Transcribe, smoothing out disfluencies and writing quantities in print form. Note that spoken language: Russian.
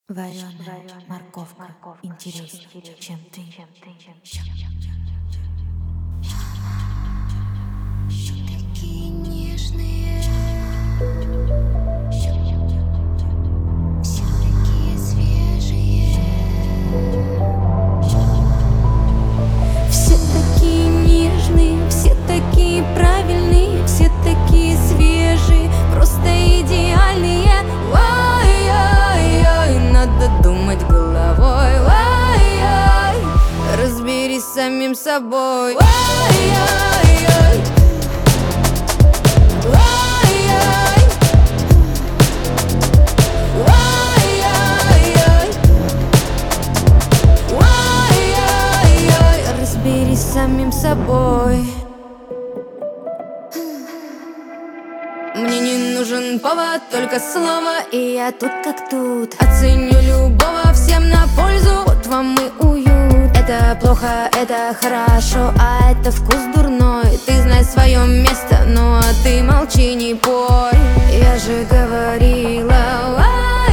Вареная морковка интереснее, чем ты. Такие нежные, все такие свежие, все такие нежные, все такие правильные, все такие свежие, просто идеальные. Ой-ой-ой, надо думать головой. Ой-ой, разберись с самим собой. Ой-ой-ой. Разберись с самим собой. Мне не нужен повод, только слово, и я тут как тут. Оценю любого, всем на пользу. Вот вам и уют. Это плохо, это хорошо, а это вкус дурной. Ты знай свое место, ну а ты молчи, не пой. Я же говорила,